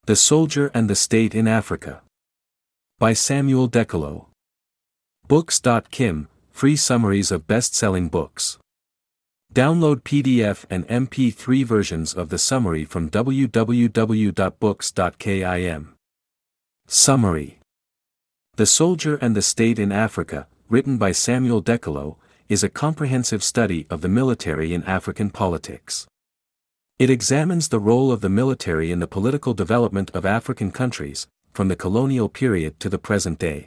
The Soldier and the State in Africa. By Samuel Dekolo. Books.kim, free summaries of best-selling books. Download PDF and MP3 versions of the summary from www.books.kim. Summary. The Soldier and the State in Africa, written by Samuel Dekolo, is a comprehensive study of the military in African politics. It examines the role of the military in the political development of African countries, from the colonial period to the present day.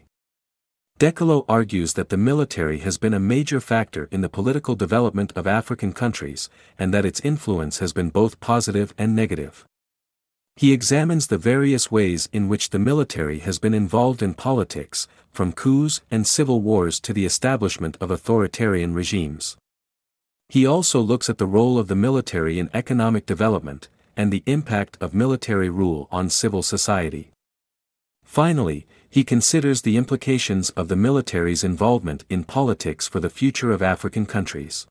Dekolo argues that the military has been a major factor in the political development of African countries, and that its influence has been both positive and negative. He examines the various ways in which the military has been involved in politics, from coups and civil wars to the establishment of authoritarian regimes. He also looks at the role of the military in economic development, and the impact of military rule on civil society. Finally, he considers the implications of the military's involvement in politics for the future of African countries.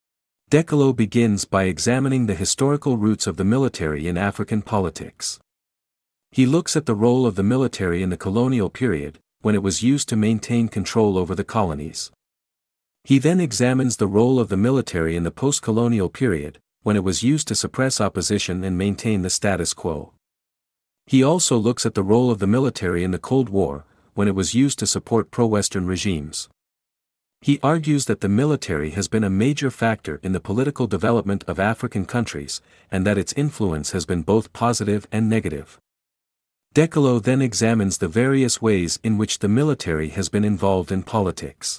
Dekolo begins by examining the historical roots of the military in African politics. He looks at the role of the military in the colonial period, when it was used to maintain control over the colonies. He then examines the role of the military in the post-colonial period, when it was used to suppress opposition and maintain the status quo. He also looks at the role of the military in the Cold War, when it was used to support pro-Western regimes. He argues that the military has been a major factor in the political development of African countries, and that its influence has been both positive and negative. Dekolo then examines the various ways in which the military has been involved in politics.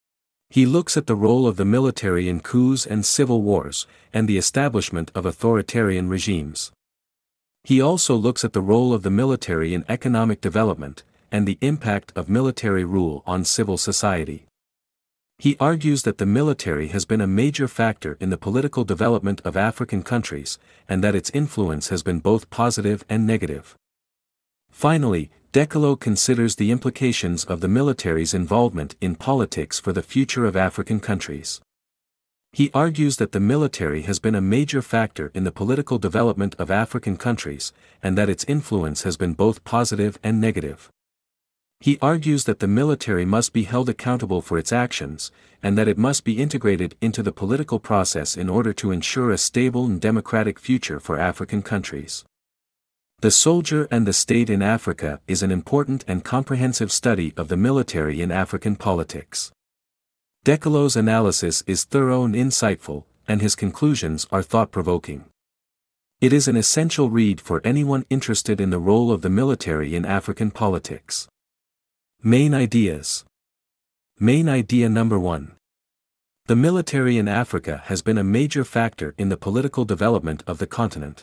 He looks at the role of the military in coups and civil wars, and the establishment of authoritarian regimes. He also looks at the role of the military in economic development, and the impact of military rule on civil society. He argues that the military has been a major factor in the political development of African countries, and that its influence has been both positive and negative. Finally, Dekolo considers the implications of the military's involvement in politics for the future of African countries. He argues that the military has been a major factor in the political development of African countries, and that its influence has been both positive and negative. He argues that the military must be held accountable for its actions, and that it must be integrated into the political process in order to ensure a stable and democratic future for African countries. The Soldier and the State in Africa is an important and comprehensive study of the military in African politics. Dekolo's analysis is thorough and insightful, and his conclusions are thought-provoking. It is an essential read for anyone interested in the role of the military in African politics. Main ideas. Main idea number 1. The military in Africa has been a major factor in the political development of the continent.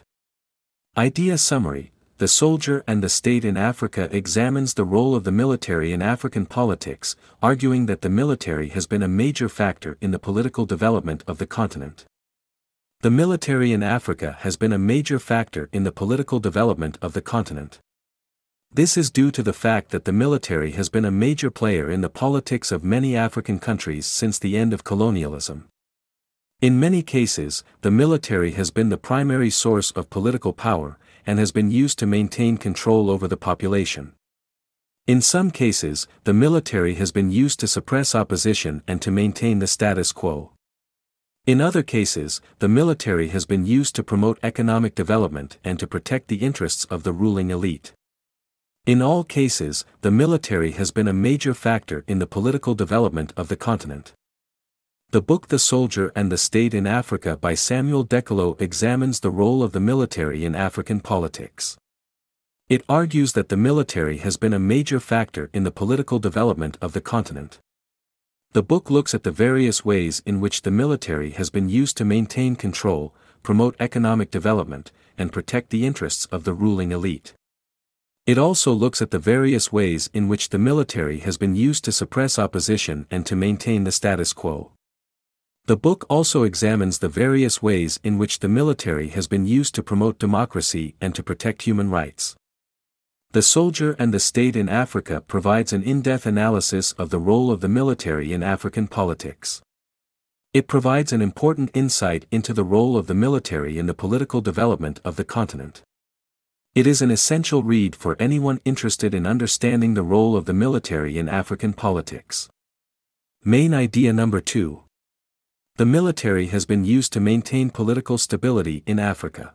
Idea summary. The Soldier and the State in Africa examines the role of the military in African politics, arguing that the military has been a major factor in the political development of the continent. The military in Africa has been a major factor in the political development of the continent. This is due to the fact that the military has been a major player in the politics of many African countries since the end of colonialism. In many cases, the military has been the primary source of political power, and has been used to maintain control over the population. In some cases, the military has been used to suppress opposition and to maintain the status quo. In other cases, the military has been used to promote economic development and to protect the interests of the ruling elite. In all cases, the military has been a major factor in the political development of the continent. The book The Soldier and the State in Africa by Samuel Dekolo examines the role of the military in African politics. It argues that the military has been a major factor in the political development of the continent. The book looks at the various ways in which the military has been used to maintain control, promote economic development, and protect the interests of the ruling elite. It also looks at the various ways in which the military has been used to suppress opposition and to maintain the status quo. The book also examines the various ways in which the military has been used to promote democracy and to protect human rights. The Soldier and the State in Africa provides an in-depth analysis of the role of the military in African politics. It provides an important insight into the role of the military in the political development of the continent. It is an essential read for anyone interested in understanding the role of the military in African politics. Main idea number 2. The military has been used to maintain political stability in Africa.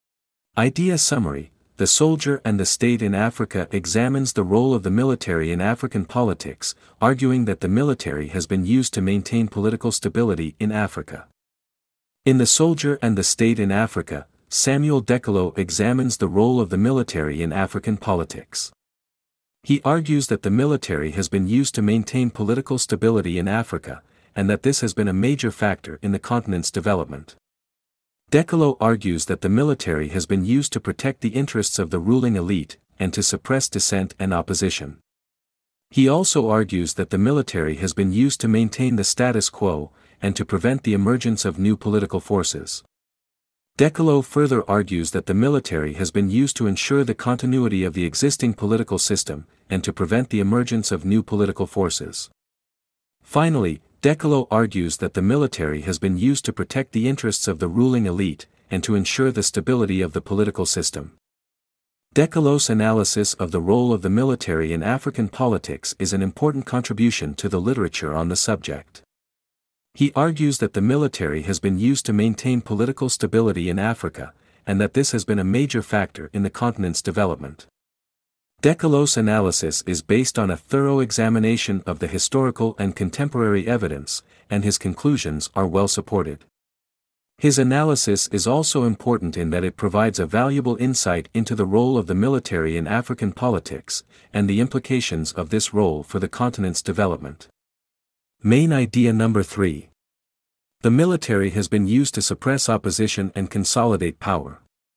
Idea summary: The Soldier and the State in Africa examines the role of the military in African politics, arguing that the military has been used to maintain political stability in Africa. In The Soldier and the State in Africa, Samuel Dekolo examines the role of the military in African politics. He argues that the military has been used to maintain political stability in Africa, and that this has been a major factor in the continent's development. Dekolo argues that the military has been used to protect the interests of the ruling elite, and to suppress dissent and opposition. He also argues that the military has been used to maintain the status quo, and to prevent the emergence of new political forces. Dekolo further argues that the military has been used to ensure the continuity of the existing political system, and to prevent the emergence of new political forces. Finally, Dekolo argues that the military has been used to protect the interests of the ruling elite, and to ensure the stability of the political system. Dekolo's analysis of the role of the military in African politics is an important contribution to the literature on the subject. He argues that the military has been used to maintain political stability in Africa, and that this has been a major factor in the continent's development. Dekolo's analysis is based on a thorough examination of the historical and contemporary evidence, and his conclusions are well supported. His analysis is also important in that it provides a valuable insight into the role of the military in African politics, and the implications of this role for the continent's development. Main idea number 3. The military has been used to suppress opposition and consolidate power.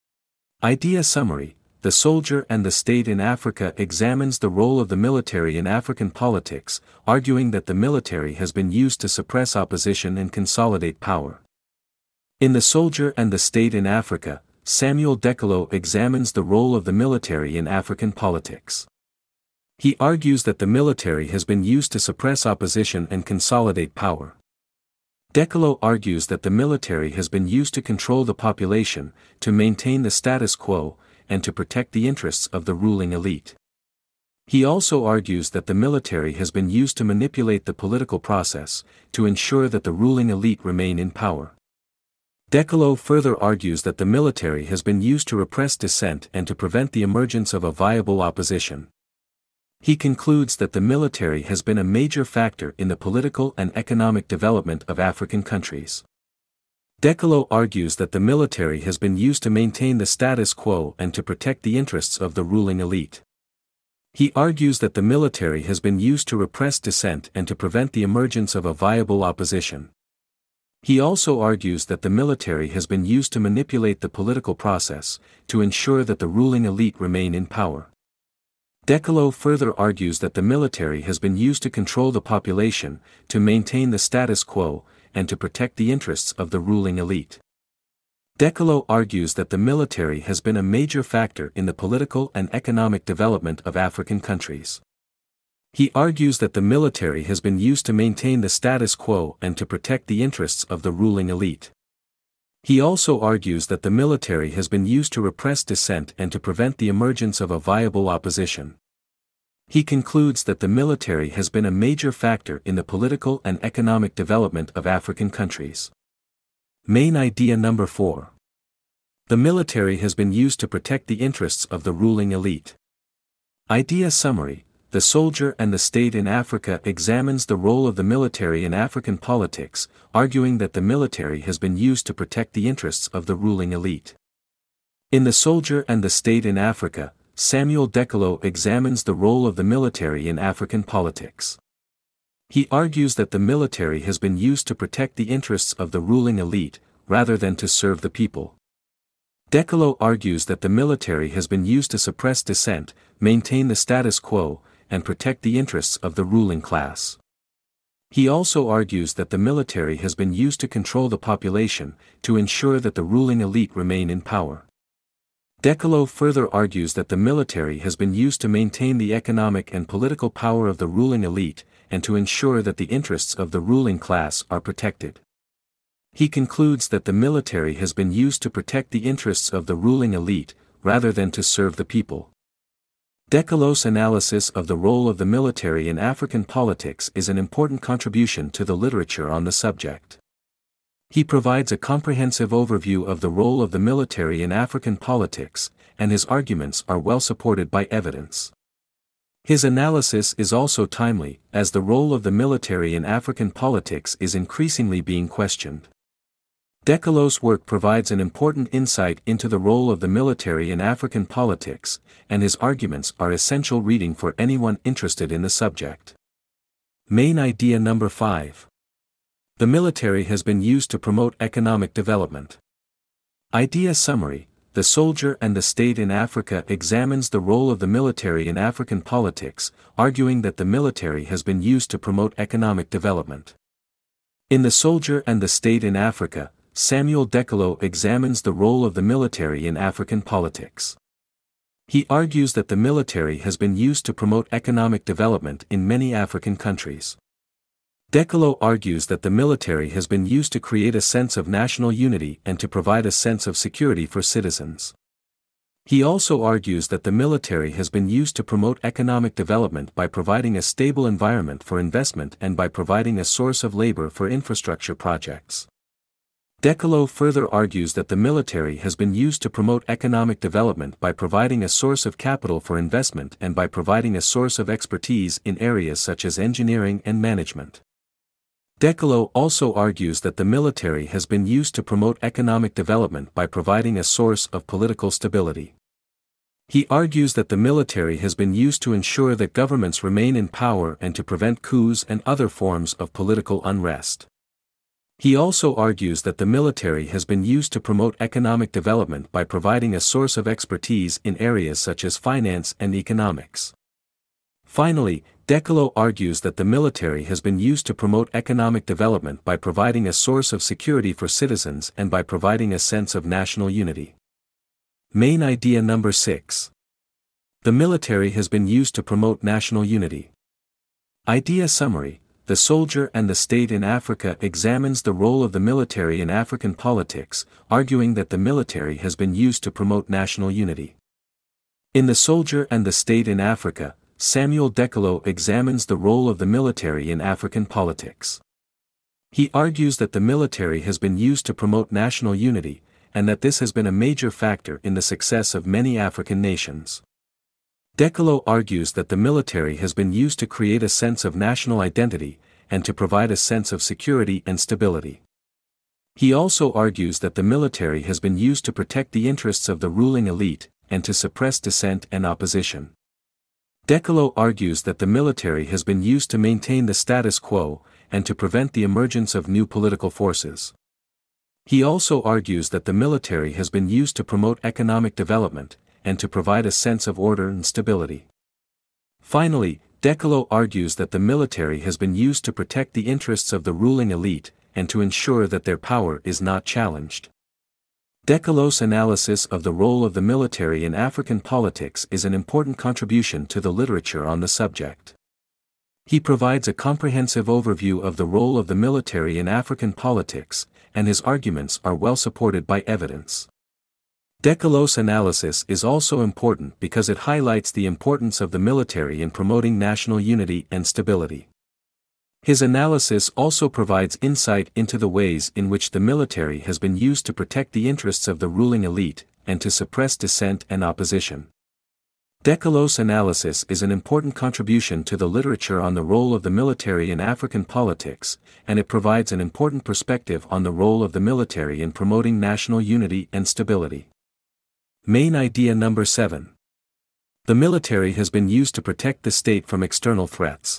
Idea summary: The Soldier and the State in Africa examines the role of the military in African politics, arguing that the military has been used to suppress opposition and consolidate power. In The Soldier and the State in Africa, Samuel Dekolo examines the role of the military in African politics. He argues that the military has been used to suppress opposition and consolidate power. Dekolo argues that the military has been used to control the population, to maintain the status quo, and to protect the interests of the ruling elite. He also argues that the military has been used to manipulate the political process, to ensure that the ruling elite remain in power. Dekolo further argues that the military has been used to repress dissent and to prevent the emergence of a viable opposition. He concludes that the military has been a major factor in the political and economic development of African countries. Dekolo argues that the military has been used to maintain the status quo and to protect the interests of the ruling elite. He argues that the military has been used to repress dissent and to prevent the emergence of a viable opposition. He also argues that the military has been used to manipulate the political process, to ensure that the ruling elite remain in power. Dekolo further argues that the military has been used to control the population, to maintain the status quo, and to protect the interests of the ruling elite. Dekolo argues that the military has been a major factor in the political and economic development of African countries. He argues that the military has been used to maintain the status quo and to protect the interests of the ruling elite. He also argues that the military has been used to repress dissent and to prevent the emergence of a viable opposition. He concludes that the military has been a major factor in the political and economic development of African countries. Main idea number 4. The military has been used to protect the interests of the ruling elite. Idea summary: The Soldier and the State in Africa examines the role of the military in African politics, arguing that the military has been used to protect the interests of the ruling elite. In The Soldier and the State in Africa, Samuel Dekolo examines the role of the military in African politics. He argues that the military has been used to protect the interests of the ruling elite, rather than to serve the people. Dekolo argues that the military has been used to suppress dissent, maintain the status quo, and protect the interests of the ruling class. He also argues that the military has been used to control the population, to ensure that the ruling elite remain in power. Dekolo further argues that the military has been used to maintain the economic and political power of the ruling elite, and to ensure that the interests of the ruling class are protected. He concludes that the military has been used to protect the interests of the ruling elite, rather than to serve the people. Decolos' analysis of the role of the military in African politics is an important contribution to the literature on the subject. He provides a comprehensive overview of the role of the military in African politics, and his arguments are well supported by evidence. His analysis is also timely, as the role of the military in African politics is increasingly being questioned. Decolos' work provides an important insight into the role of the military in African politics, and his arguments are essential reading for anyone interested in the subject. Main idea number 5. The military has been used to promote economic development. Idea summary: The Soldier and the State in Africa examines the role of the military in African politics, arguing that the military has been used to promote economic development. In The Soldier and the State in Africa, Samuel Decolos examines the role of the military in African politics. He argues that the military has been used to promote economic development in many African countries. Decolos argues that the military has been used to create a sense of national unity and to provide a sense of security for citizens. He also argues that the military has been used to promote economic development by providing a stable environment for investment and by providing a source of labor for infrastructure projects. Decolos further argues that the military has been used to promote economic development by providing a source of capital for investment and by providing a source of expertise in areas such as engineering and management. Decolos also argues that the military has been used to promote economic development by providing a source of political stability. He argues that the military has been used to ensure that governments remain in power and to prevent coups and other forms of political unrest. He also argues that the military has been used to promote economic development by providing a source of expertise in areas such as finance and economics. Finally, Decolos argues that the military has been used to promote economic development by providing a source of security for citizens and by providing a sense of national unity. Main idea number 6. The military has been used to promote national unity. Idea summary: The Soldier and the State in Africa examines the role of the military in African politics, arguing that the military has been used to promote national unity. In The Soldier and the State in Africa, Samuel Decolos examines the role of the military in African politics. He argues that the military has been used to promote national unity, and that this has been a major factor in the success of many African nations. Decolos argues that the military has been used to create a sense of national identity, and to provide a sense of security and stability. He also argues that the military has been used to protect the interests of the ruling elite, and to suppress dissent and opposition. Decolos argues that the military has been used to maintain the status quo, and to prevent the emergence of new political forces. He also argues that the military has been used to promote economic development, and to provide a sense of order and stability. Finally, Decolos argues that the military has been used to protect the interests of the ruling elite, and to ensure that their power is not challenged. Decolos' analysis of the role of the military in African politics is an important contribution to the literature on the subject. He provides a comprehensive overview of the role of the military in African politics, and his arguments are well supported by evidence. Decolos' analysis is also important because it highlights the importance of the military in promoting national unity and stability. His analysis also provides insight into the ways in which the military has been used to protect the interests of the ruling elite, and to suppress dissent and opposition. Decolos' analysis is an important contribution to the literature on the role of the military in African politics, and it provides an important perspective on the role of the military in promoting national unity and stability. Main idea number 7. The military has been used to protect the state from external threats.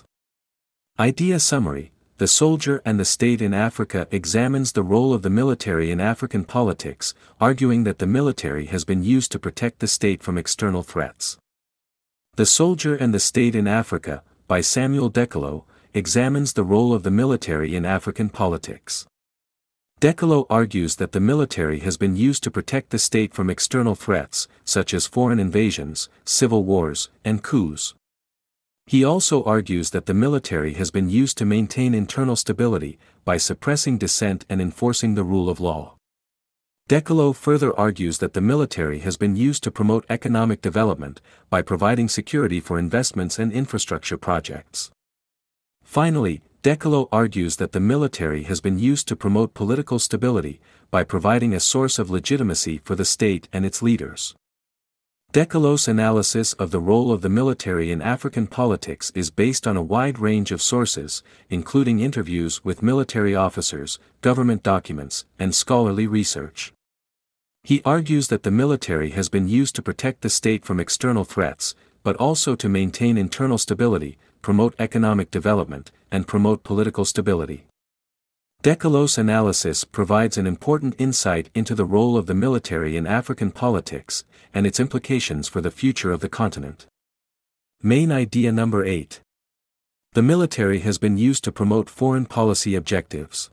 Idea summary: The Soldier and the State in Africa examines the role of the military in African politics, arguing that the military has been used to protect the state from external threats. The Soldier and the State in Africa, by Samuel Decolos, examines the role of the military in African politics. Decolos argues that the military has been used to protect the state from external threats, such as foreign invasions, civil wars, and coups. He also argues that the military has been used to maintain internal stability, by suppressing dissent and enforcing the rule of law. Dekolo further argues that the military has been used to promote economic development by providing security for investments and infrastructure projects. Finally, Dekolo argues that the military has been used to promote political stability by providing a source of legitimacy for the state and its leaders. Dekolo's analysis of the role of the military in African politics is based on a wide range of sources, including interviews with military officers, government documents, and scholarly research. He argues that the military has been used to protect the state from external threats, but also to maintain internal stability, promote economic development, and promote political stability. Dekolo's analysis provides an important insight into the role of the military in African politics, and its implications for the future of the continent. Main idea number 8. The military has been used to promote foreign policy objectives.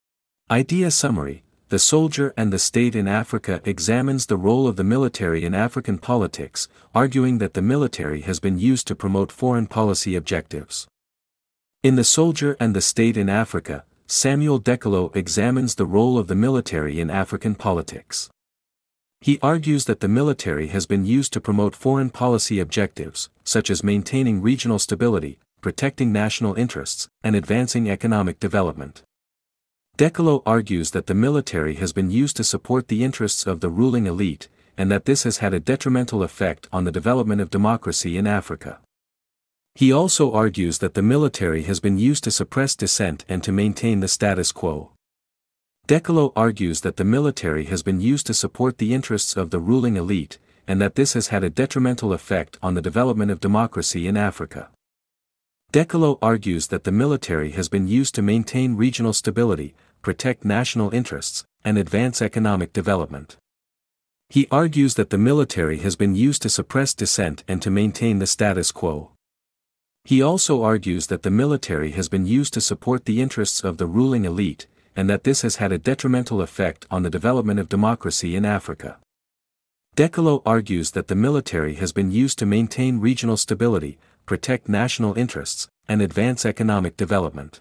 Idea summary: The Soldier and the State in Africa examines the role of the military in African politics, arguing that the military has been used to promote foreign policy objectives. In The Soldier and the State in Africa, Samuel Dekolo examines the role of the military in African politics. He argues that the military has been used to promote foreign policy objectives, such as maintaining regional stability, protecting national interests, and advancing economic development. Dekolo argues that the military has been used to support the interests of the ruling elite, and that this has had a detrimental effect on the development of democracy in Africa. He also argues that the military has been used to suppress dissent and to maintain the status quo. Dekolo argues that the military has been used to support the interests of the ruling elite, and that this has had a detrimental effect on the development of democracy in Africa. Dekolo argues that the military has been used to maintain regional stability, protect national interests, and advance economic development. He argues that the military has been used to suppress dissent and to maintain the status quo. He also argues that the military has been used to support the interests of the ruling elite, and that this has had a detrimental effect on the development of democracy in Africa. Dekolo argues that the military has been used to maintain regional stability, protect national interests, and advance economic development.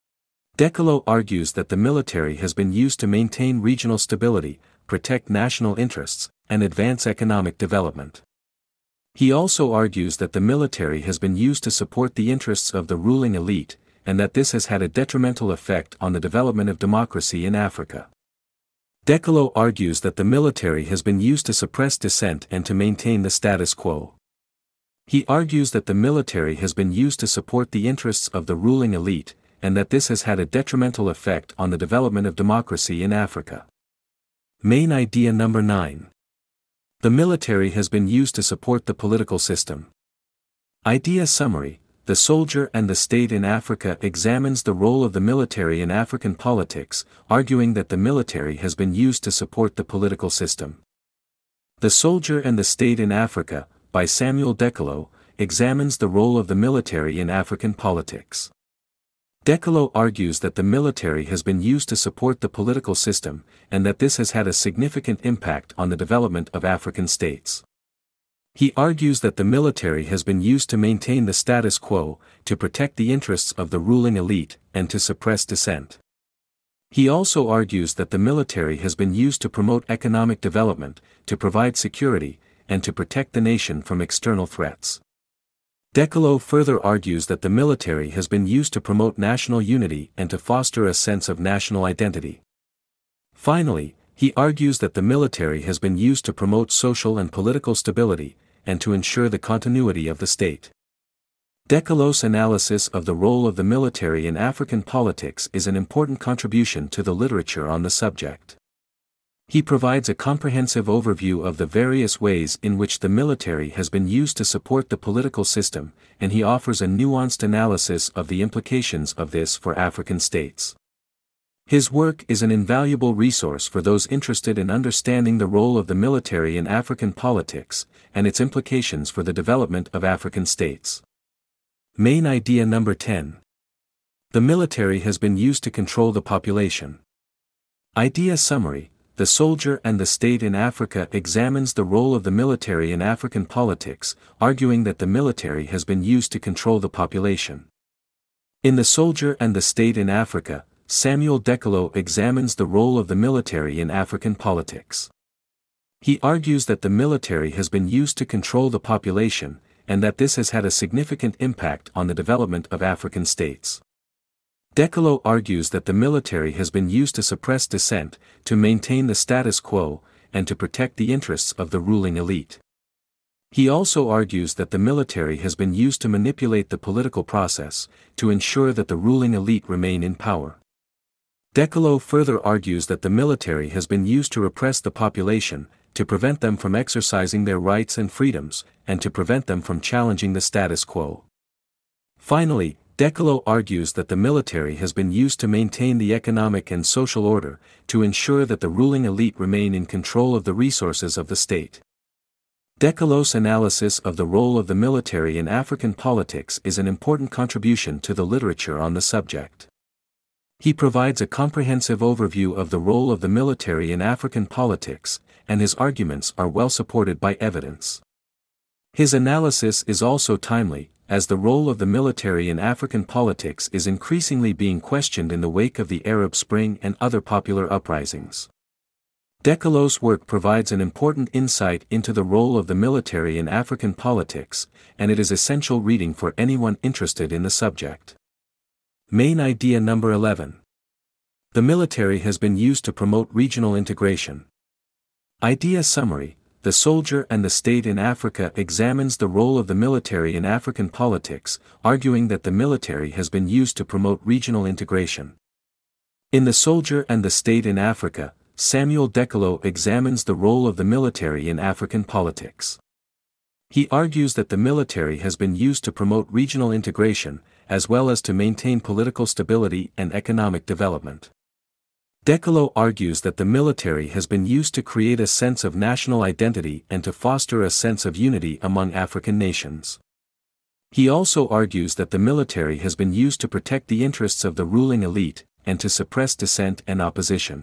Dekolo argues that the military has been used to maintain regional stability, protect national interests, and advance economic development. He also argues that the military has been used to support the interests of the ruling elite, and that this has had a detrimental effect on the development of democracy in Africa. Dekolo argues that the military has been used to suppress dissent and to maintain the status quo. He argues that the military has been used to support the interests of the ruling elite, and that this has had a detrimental effect on the development of democracy in Africa. Main idea number 9. The military has been used to support the political system. Idea summary: The Soldier and the State in Africa examines the role of the military in African politics, arguing that the military has been used to support the political system. The Soldier and the State in Africa, by Samuel Dekolo, examines the role of the military in African politics. Dekolo argues that the military has been used to support the political system, and that this has had a significant impact on the development of African states. He argues that the military has been used to maintain the status quo, to protect the interests of the ruling elite, and to suppress dissent. He also argues that the military has been used to promote economic development, to provide security, and to protect the nation from external threats. Dekolo further argues that the military has been used to promote national unity and to foster a sense of national identity. Finally, he argues that the military has been used to promote social and political stability, and to ensure the continuity of the state. Dekolo's analysis of the role of the military in African politics is an important contribution to the literature on the subject. He provides a comprehensive overview of the various ways in which the military has been used to support the political system, and he offers a nuanced analysis of the implications of this for African states. His work is an invaluable resource for those interested in understanding the role of the military in African politics, and its implications for the development of African states. Main idea number 10. The military has been used to control the population. Idea summary: The Soldier and the State in Africa examines the role of the military in African politics, arguing that the military has been used to control the population. In The Soldier and the State in Africa, Samuel Dekolo examines the role of the military in African politics. He argues that the military has been used to control the population, and that this has had a significant impact on the development of African states. Dekolo argues that the military has been used to suppress dissent, to maintain the status quo, and to protect the interests of the ruling elite. He also argues that the military has been used to manipulate the political process, to ensure that the ruling elite remain in power. Dekolo further argues that the military has been used to repress the population, to prevent them from exercising their rights and freedoms, and to prevent them from challenging the status quo. Finally, Dekolo argues that the military has been used to maintain the economic and social order, to ensure that the ruling elite remain in control of the resources of the state. Dekolo's analysis of the role of the military in African politics is an important contribution to the literature on the subject. He provides a comprehensive overview of the role of the military in African politics, and his arguments are well supported by evidence. His analysis is also timely, as the role of the military in African politics is increasingly being questioned in the wake of the Arab Spring and other popular uprisings. Dekolo's work provides an important insight into the role of the military in African politics, and it is essential reading for anyone interested in the subject. Main idea number 11. The military has been used to promote regional integration. Idea summary: The Soldier and the State in Africa examines the role of the military in African politics, arguing that the military has been used to promote regional integration. In The Soldier and the State in Africa, Samuel Dekolo examines the role of the military in African politics. He argues that the military has been used to promote regional integration, as well as to maintain political stability and economic development. Dekolo argues that the military has been used to create a sense of national identity and to foster a sense of unity among African nations. He also argues that the military has been used to protect the interests of the ruling elite, and to suppress dissent and opposition.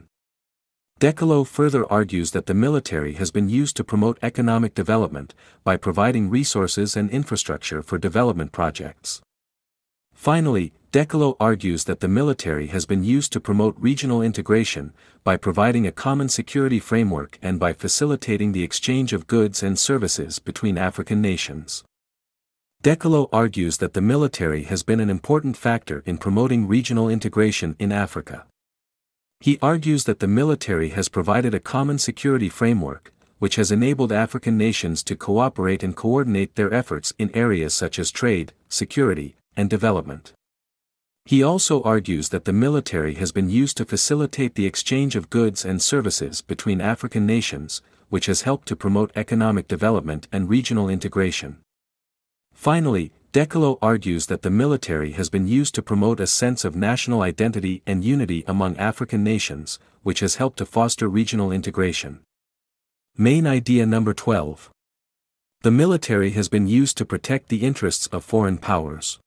Dekolo further argues that the military has been used to promote economic development, by providing resources and infrastructure for development projects. Finally, Dekolo argues that the military has been used to promote regional integration, by providing a common security framework and by facilitating the exchange of goods and services between African nations. Dekolo argues that the military has been an important factor in promoting regional integration in Africa. He argues that the military has provided a common security framework, which has enabled African nations to cooperate and coordinate their efforts in areas such as trade, security, and development. He also argues that the military has been used to facilitate the exchange of goods and services between African nations, which has helped to promote economic development and regional integration. Finally, Dekolo argues that the military has been used to promote a sense of national identity and unity among African nations, which has helped to foster regional integration. Main idea number 12. The military has been used to protect the interests of foreign powers.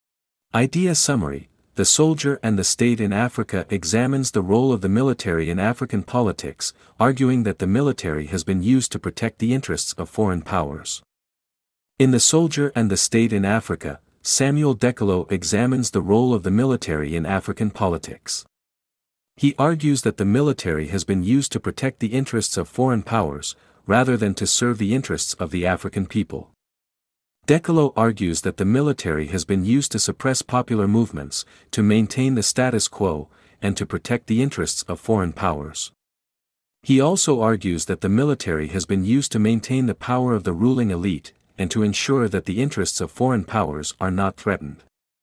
Idea summary: The Soldier and the State in Africa examines the role of the military in African politics, arguing that the military has been used to protect the interests of foreign powers. In The Soldier and the State in Africa, Samuel Dekolo examines the role of the military in African politics. He argues that the military has been used to protect the interests of foreign powers, rather than to serve the interests of the African people. Dekolo argues that the military has been used to suppress popular movements, to maintain the status quo, and to protect the interests of foreign powers. He also argues that the military has been used to maintain the power of the ruling elite, and to ensure that the interests of foreign powers are not threatened.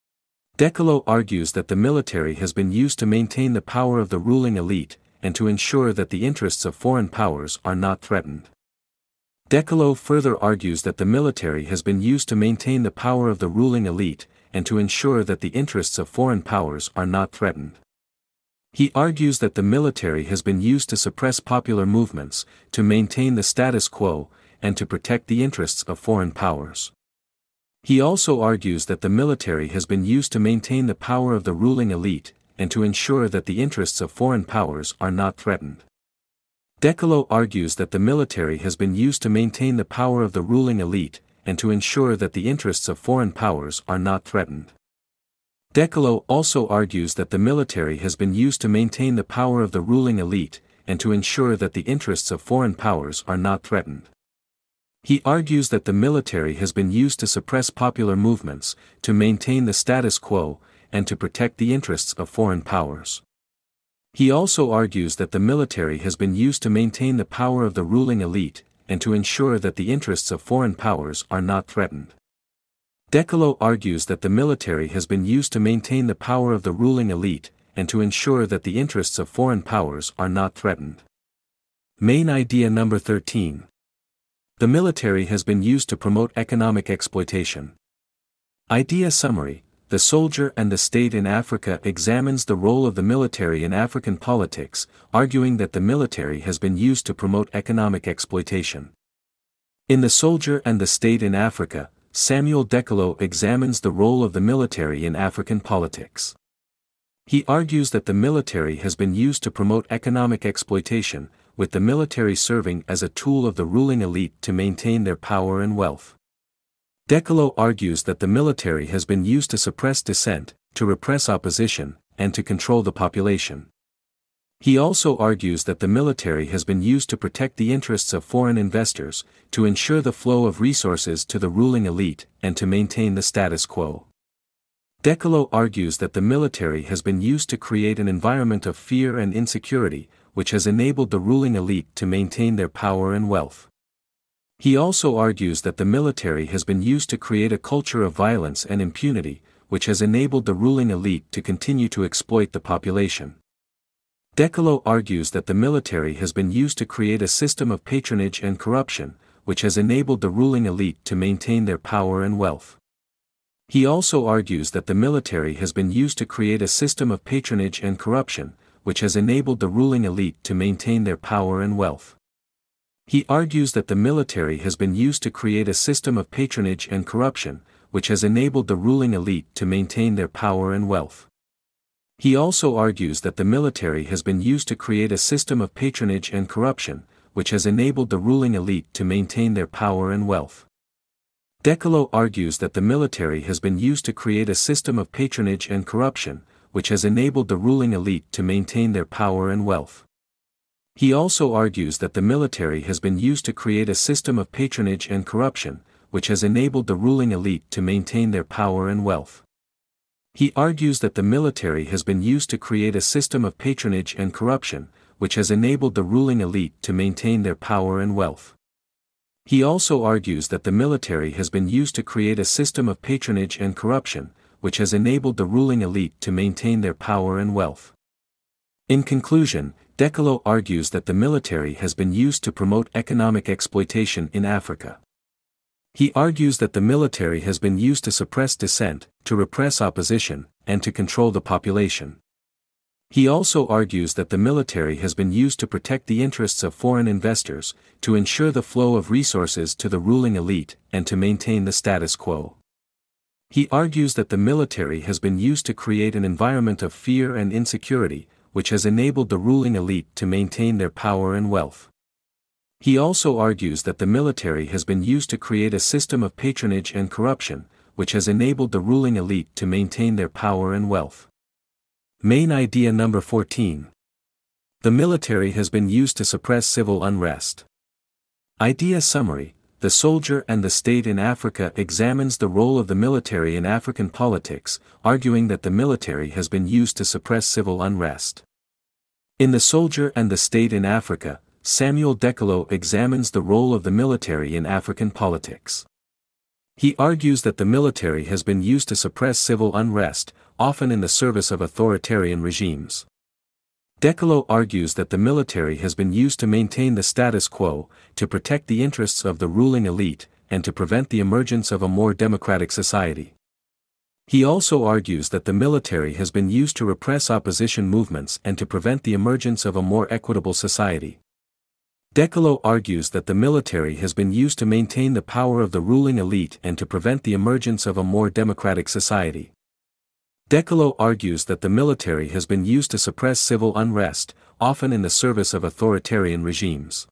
Dekolo argues that the military has been used to maintain the power of the ruling elite, and to ensure that the interests of foreign powers are not threatened. Dekolo further argues that the military has been used to maintain the power of the ruling elite, and to ensure that the interests of foreign powers are not threatened. He argues that the military has been used to suppress popular movements, to maintain the status quo, and to protect the interests of foreign powers. He also argues that the military has been used to maintain the power of the ruling elite, and to ensure that the interests of foreign powers are not threatened. Dekolo argues that the military has been used to maintain the power of the ruling elite, and to ensure that the interests of foreign powers are not threatened. Decolo also argues that the military has been used to maintain the power of the ruling elite, and to ensure that the interests of foreign powers are not threatened. He argues that the military has been used to suppress popular movements, to maintain the status quo, and to protect the interests of foreign powers. He also argues that the military has been used to maintain the power of the ruling elite, and to ensure that the interests of foreign powers are not threatened. Decolo argues that the military has been used to maintain the power of the ruling elite, and to ensure that the interests of foreign powers are not threatened. Main idea number 13. The military has been used to promote economic exploitation. Idea summary: The Soldier and the State in Africa examines the role of the military in African politics, arguing that the military has been used to promote economic exploitation. In The Soldier and the State in Africa, Samuel Decolo examines the role of the military in African politics. He argues that the military has been used to promote economic exploitation, with the military serving as a tool of the ruling elite to maintain their power and wealth. Decolo argues that the military has been used to suppress dissent, to repress opposition, and to control the population. He also argues that the military has been used to protect the interests of foreign investors, to ensure the flow of resources to the ruling elite, and to maintain the status quo. Decolo argues that the military has been used to create an environment of fear and insecurity, which has enabled the ruling elite to maintain their power and wealth. He also argues that the military has been used to create a culture of violence and impunity, which has enabled the ruling elite to continue to exploit the population. Decolo argues that the military has been used to create a system of patronage and corruption, which has enabled the ruling elite to maintain their power and wealth. He also argues that the military has been used to create a system of patronage and corruption, which has enabled the ruling elite to maintain their power and wealth. He argues that the military has been used to create a system of patronage and corruption, which has enabled the ruling elite to maintain their power and wealth. He also argues that the military has been used to create a system of patronage and corruption, which has enabled the ruling elite to maintain their power and wealth. Decolo argues that the military has been used to create a system of patronage and corruption, which has enabled the ruling elite to maintain their power and wealth. He also argues that the military has been used to create a system of patronage and corruption, which has enabled the ruling elite to maintain their power and wealth. He argues that the military has been used to create a system of patronage and corruption, which has enabled the ruling elite to maintain their power and wealth. He also argues that the military has been used to create a system of patronage and corruption, which has enabled the ruling elite to maintain their power and wealth. In conclusion, Decolo argues that the military has been used to promote economic exploitation in Africa. He argues that the military has been used to suppress dissent, to repress opposition, and to control the population. He also argues that the military has been used to protect the interests of foreign investors, to ensure the flow of resources to the ruling elite, and to maintain the status quo. He argues that the military has been used to create an environment of fear and insecurity, which has enabled the ruling elite to maintain their power and wealth. He also argues that the military has been used to create a system of patronage and corruption, which has enabled the ruling elite to maintain their power and wealth. Main idea number 14. The military has been used to suppress civil unrest. Idea summary: The Soldier and the State in Africa examines the role of the military in African politics, arguing that the military has been used to suppress civil unrest. In The Soldier and the State in Africa, Samuel Decolo examines the role of the military in African politics. He argues that the military has been used to suppress civil unrest, often in the service of authoritarian regimes. Decolo argues that the military has been used to maintain the status quo, to protect the interests of the ruling elite, and to prevent the emergence of a more democratic society. He also argues that the military has been used to repress opposition movements and to prevent the emergence of a more equitable society. Decolo argues that the military has been used to maintain the power of the ruling elite and to prevent the emergence of a more democratic society. Decolo argues that the military has been used to suppress civil unrest, often in the service of authoritarian regimes.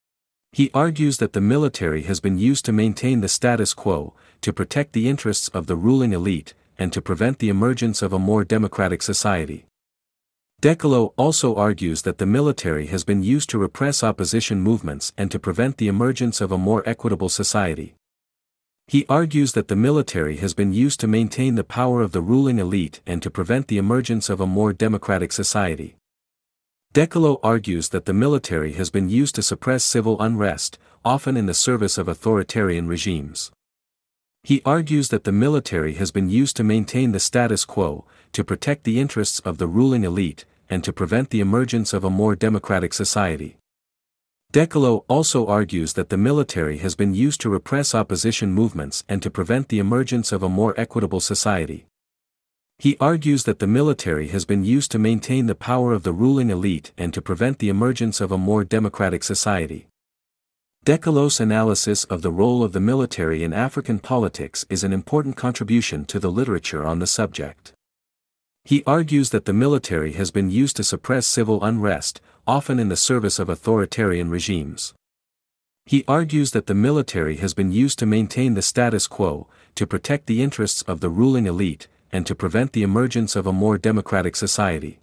He argues that the military has been used to maintain the status quo, to protect the interests of the ruling elite, and to prevent the emergence of a more democratic society. Dekolo also argues that the military has been used to repress opposition movements and to prevent the emergence of a more equitable society. He argues that the military has been used to maintain the power of the ruling elite and to prevent the emergence of a more democratic society. Dekolo argues that the military has been used to suppress civil unrest, often in the service of authoritarian regimes. He argues that the military has been used to maintain the status quo, to protect the interests of the ruling elite, and to prevent the emergence of a more democratic society. Dekolo also argues that the military has been used to repress opposition movements and to prevent the emergence of a more equitable society. He argues that the military has been used to maintain the power of the ruling elite and to prevent the emergence of a more democratic society. Dekolo's analysis of the role of the military in African politics is an important contribution to the literature on the subject. He argues that the military has been used to suppress civil unrest, often in the service of authoritarian regimes. He argues that the military has been used to maintain the status quo, to protect the interests of the ruling elite, and to prevent the emergence of a more democratic society.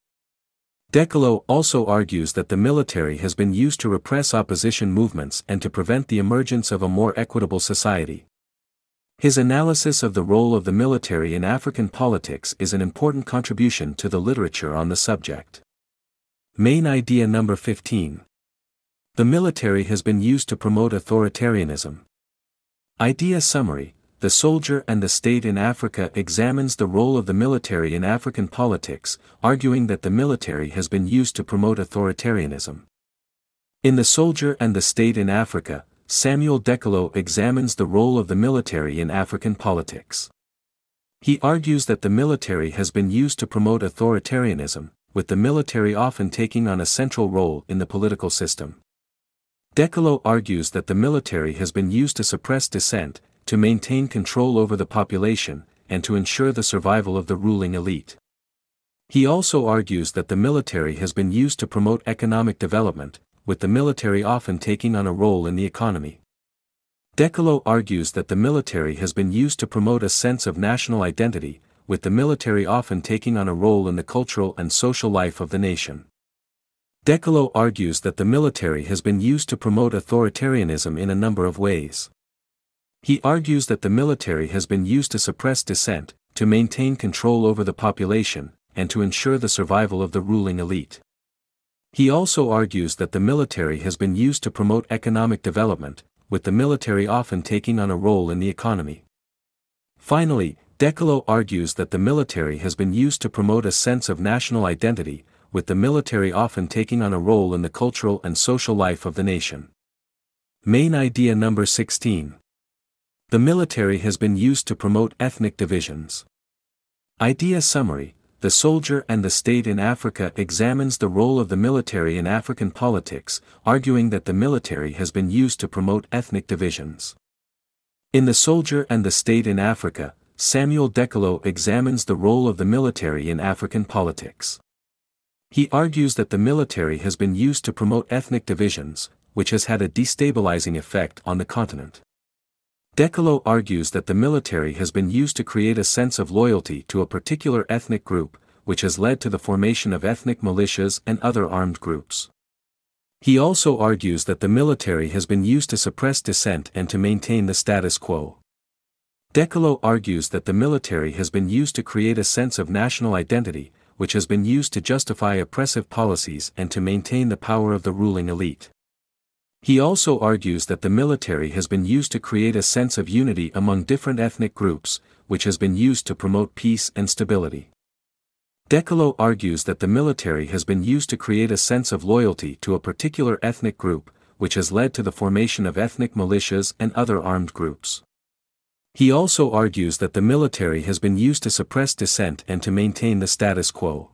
Dekolo also argues that the military has been used to repress opposition movements and to prevent the emergence of a more equitable society. His analysis of the role of the military in African politics is an important contribution to the literature on the subject. Main idea number 15. The military has been used to promote authoritarianism. Idea summary: The Soldier and the State in Africa examines the role of the military in African politics, arguing that the military has been used to promote authoritarianism. In The Soldier and the State in Africa, Samuel Dekolo examines the role of the military in African politics. He argues that the military has been used to promote authoritarianism, with the military often taking on a central role in the political system. Dekolo argues that the military has been used to suppress dissent, to maintain control over the population, and to ensure the survival of the ruling elite. He also argues that the military has been used to promote economic development, with the military often taking on a role in the economy. Dekolo argues that the military has been used to promote a sense of national identity, with the military often taking on a role in the cultural and social life of the nation. Dekolo argues that the military has been used to promote authoritarianism in a number of ways. He argues that the military has been used to suppress dissent, to maintain control over the population, and to ensure the survival of the ruling elite. He also argues that the military has been used to promote economic development, with the military often taking on a role in the economy. Finally, Dekolo argues that the military has been used to promote a sense of national identity, with the military often taking on a role in the cultural and social life of the nation. Main idea number 16. The military has been used to promote ethnic divisions. Idea summary: The Soldier and the State in Africa examines the role of the military in African politics, arguing that the military has been used to promote ethnic divisions. In The Soldier and the State in Africa, Samuel Dekolo examines the role of the military in African politics. He argues that the military has been used to promote ethnic divisions, which has had a destabilizing effect on the continent. Dekolo argues that the military has been used to create a sense of loyalty to a particular ethnic group, which has led to the formation of ethnic militias and other armed groups. He also argues that the military has been used to suppress dissent and to maintain the status quo. Dekolo argues that the military has been used to create a sense of national identity, which has been used to justify oppressive policies and to maintain the power of the ruling elite. He also argues that the military has been used to create a sense of unity among different ethnic groups, which has been used to promote peace and stability. Dekolo argues that the military has been used to create a sense of loyalty to a particular ethnic group, which has led to the formation of ethnic militias and other armed groups. He also argues that the military has been used to suppress dissent and to maintain the status quo.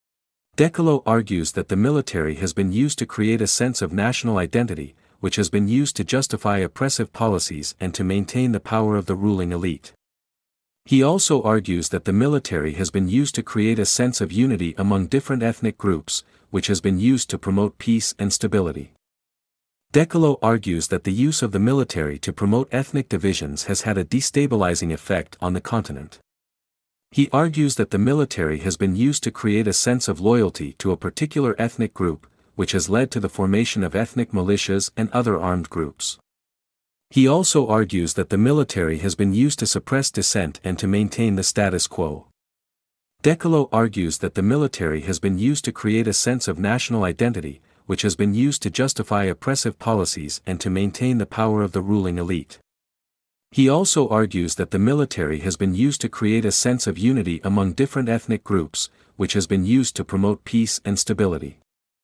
Dekolo argues that the military has been used to create a sense of national identity, which has been used to justify oppressive policies and to maintain the power of the ruling elite. He also argues that the military has been used to create a sense of unity among different ethnic groups, which has been used to promote peace and stability. Dekolo argues that the use of the military to promote ethnic divisions has had a destabilizing effect on the continent. He argues that the military has been used to create a sense of loyalty to a particular ethnic group, which has led to the formation of ethnic militias and other armed groups. He also argues that the military has been used to suppress dissent and to maintain the status quo. Dekolo argues that the military has been used to create a sense of national identity, which has been used to justify oppressive policies and to maintain the power of the ruling elite. He also argues that the military has been used to create a sense of unity among different ethnic groups, which has been used to promote peace and stability.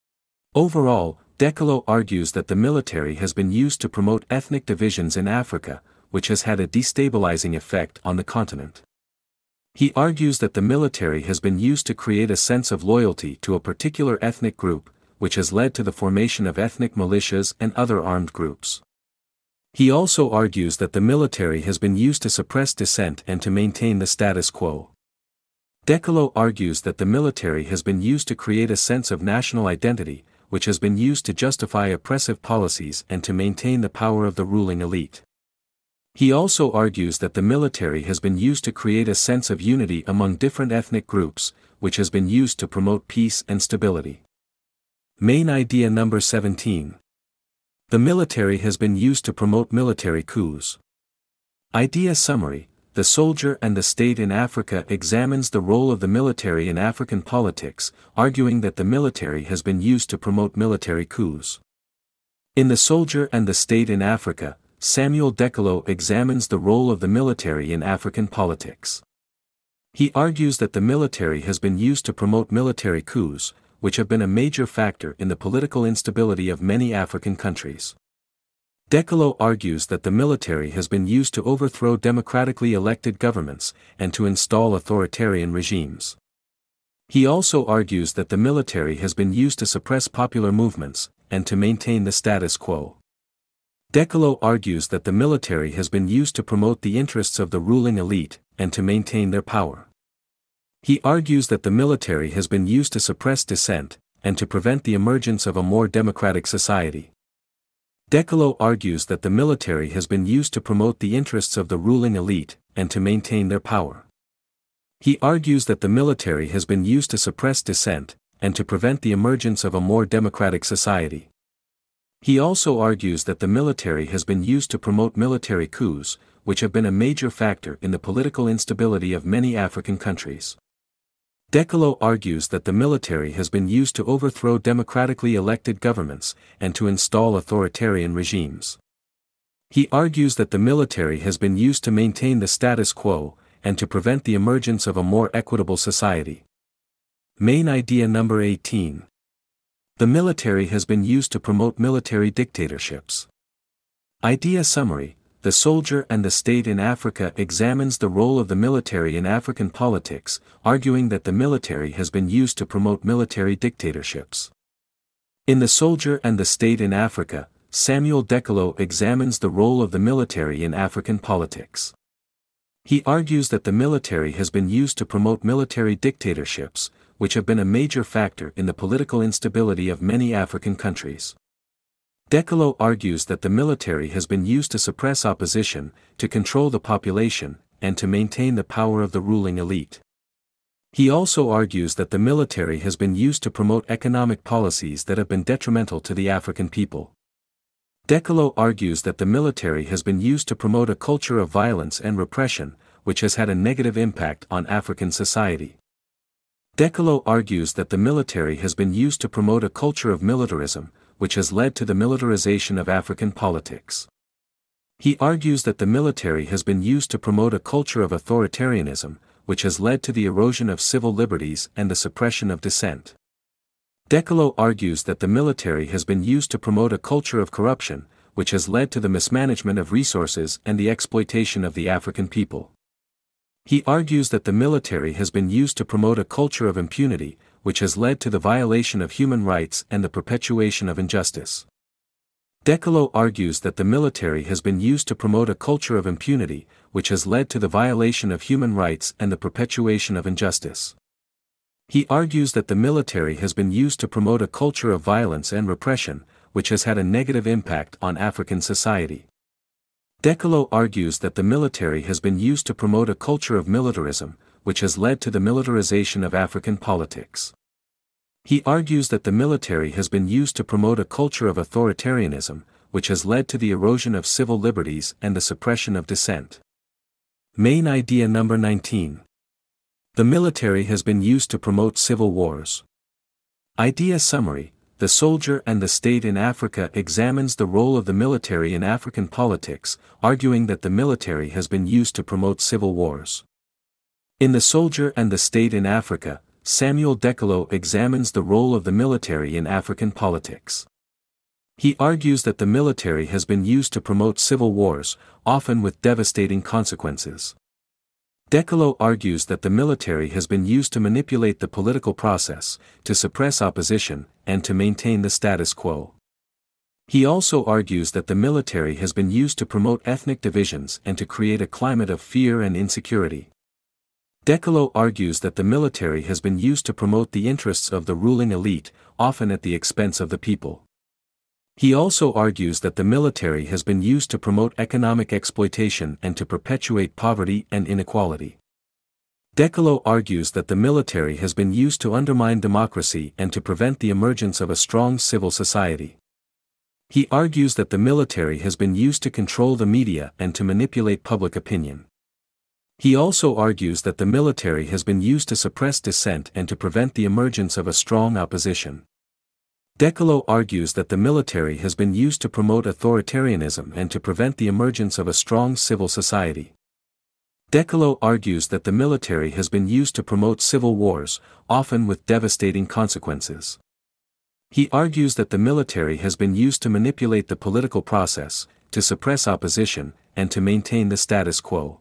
Overall, Dekolo argues that the military has been used to promote ethnic divisions in Africa, which has had a destabilizing effect on the continent. He argues that the military has been used to create a sense of loyalty to a particular ethnic group, which has led to the formation of ethnic militias and other armed groups. He also argues that the military has been used to suppress dissent and to maintain the status quo. Dekolo argues that the military has been used to create a sense of national identity, which has been used to justify oppressive policies and to maintain the power of the ruling elite. He also argues that the military has been used to create a sense of unity among different ethnic groups, which has been used to promote peace and stability. Main idea number 17. The military has been used to promote military coups. Idea summary: The Soldier and the State in Africa examines the role of the military in African politics, arguing that the military has been used to promote military coups. In The Soldier and the State in Africa, Samuel Dekolo examines the role of the military in African politics. He argues that the military has been used to promote military coups, which have been a major factor in the political instability of many African countries. Dekolo argues that the military has been used to overthrow democratically elected governments and to install authoritarian regimes. He also argues that the military has been used to suppress popular movements and to maintain the status quo. Dekolo argues that the military has been used to promote the interests of the ruling elite and to maintain their power. He argues that the military has been used to suppress dissent and to prevent the emergence of a more democratic society. Dekolo argues that the military has been used to promote the interests of the ruling elite and to maintain their power. He argues that the military has been used to suppress dissent and to prevent the emergence of a more democratic society. He also argues that the military has been used to promote military coups, which have been a major factor in the political instability of many African countries. Dekolo argues that the military has been used to overthrow democratically elected governments and to install authoritarian regimes. He argues that the military has been used to maintain the status quo and to prevent the emergence of a more equitable society. Main idea number 18. The military has been used to promote military dictatorships. Idea summary: The Soldier and the State in Africa examines the role of the military in African politics, arguing that the military has been used to promote military dictatorships. In The Soldier and the State in Africa, Samuel Dekolo examines the role of the military in African politics. He argues that the military has been used to promote military dictatorships, which have been a major factor in the political instability of many African countries. Dekolo argues that the military has been used to suppress opposition, to control the population, and to maintain the power of the ruling elite. He also argues that the military has been used to promote economic policies that have been detrimental to the African people. Dekolo argues that the military has been used to promote a culture of violence and repression, which has had a negative impact on African society. Dekolo argues that the military has been used to promote a culture of militarism, which has led to the militarization of African politics. He argues that the military has been used to promote a culture of authoritarianism, which has led to the erosion of civil liberties and the suppression of dissent. Dekolo argues that the military has been used to promote a culture of corruption, which has led to the mismanagement of resources and the exploitation of the African people. He argues that the military has been used to promote a culture of impunity, which has led to the violation of human rights and the perpetuation of injustice. Dekolo argues that the military has been used to promote a culture of impunity, which has led to the violation of human rights and the perpetuation of injustice. He argues that the military has been used to promote a culture of violence and repression, which has had a negative impact on African society. Dekolo argues that the military has been used to promote a culture of militarism, which has led to the militarization of African politics. He argues that the military has been used to promote a culture of authoritarianism, which has led to the erosion of civil liberties and the suppression of dissent. Main idea number 19. The military has been used to promote civil wars. Idea summary: The Soldier and the State in Africa examines the role of the military in African politics, arguing that the military has been used to promote civil wars. In The Soldier and the State in Africa, Samuel Dekolo examines the role of the military in African politics. He argues that the military has been used to promote civil wars, often with devastating consequences. Dekolo argues that the military has been used to manipulate the political process, to suppress opposition, and to maintain the status quo. He also argues that the military has been used to promote ethnic divisions and to create a climate of fear and insecurity. Dekolo argues that the military has been used to promote the interests of the ruling elite, often at the expense of the people. He also argues that the military has been used to promote economic exploitation and to perpetuate poverty and inequality. Dekolo argues that the military has been used to undermine democracy and to prevent the emergence of a strong civil society. He argues that the military has been used to control the media and to manipulate public opinion. He also argues that the military has been used to suppress dissent and to prevent the emergence of a strong opposition. Dekolo argues that the military has been used to promote authoritarianism and to prevent the emergence of a strong civil society. Dekolo argues that the military has been used to promote civil wars, often with devastating consequences. He argues that the military has been used to manipulate the political process, to suppress opposition, and to maintain the status quo.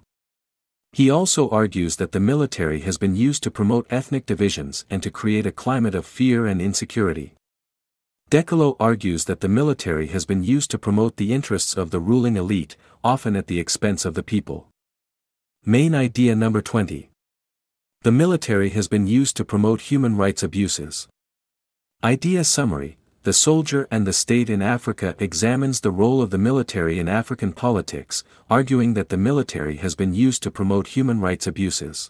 He also argues that the military has been used to promote ethnic divisions and to create a climate of fear and insecurity. Dekolo argues that the military has been used to promote the interests of the ruling elite, often at the expense of the people. Main idea number 20. The military has been used to promote human rights abuses. Idea summary: The Soldier and the State in Africa examines the role of the military in African politics, arguing that the military has been used to promote human rights abuses.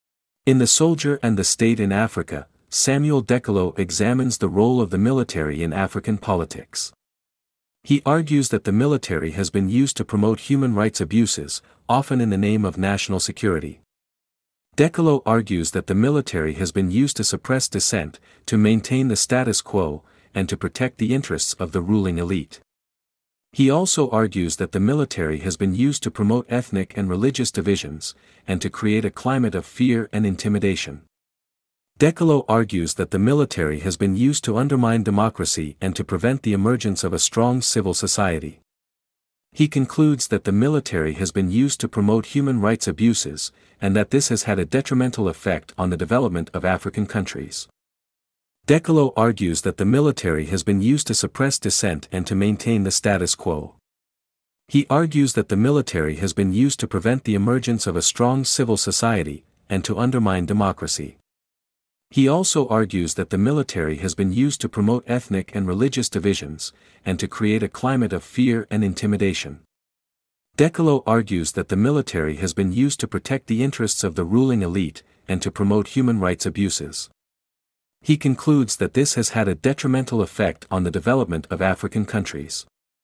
In The Soldier and the State in Africa, Samuel Dekolo examines the role of the military in African politics. He argues that the military has been used to promote human rights abuses, often in the name of national security. Dekolo argues that the military has been used to suppress dissent, to maintain the status quo, and to protect the interests of the ruling elite. He also argues that the military has been used to promote ethnic and religious divisions, and to create a climate of fear and intimidation. Dekolo argues that the military has been used to undermine democracy and to prevent the emergence of a strong civil society. He concludes that the military has been used to promote human rights abuses, and that this has had a detrimental effect on the development of African countries. Dekolo argues that the military has been used to suppress dissent and to maintain the status quo. He argues that the military has been used to prevent the emergence of a strong civil society, and to undermine democracy. He also argues that the military has been used to promote ethnic and religious divisions, and to create a climate of fear and intimidation. Dekolo argues that the military has been used to protect the interests of the ruling elite, and to promote human rights abuses. He concludes that this has had a detrimental effect on the development of African countries.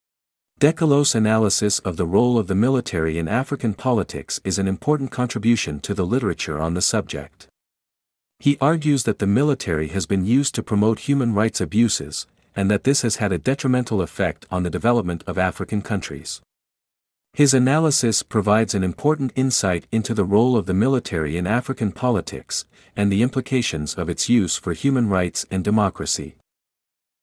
Dekolo's analysis of the role of the military in African politics is an important contribution to the literature on the subject. He argues that the military has been used to promote human rights abuses, and that this has had a detrimental effect on the development of African countries. His analysis provides an important insight into the role of the military in African politics, and the implications of its use for human rights and democracy.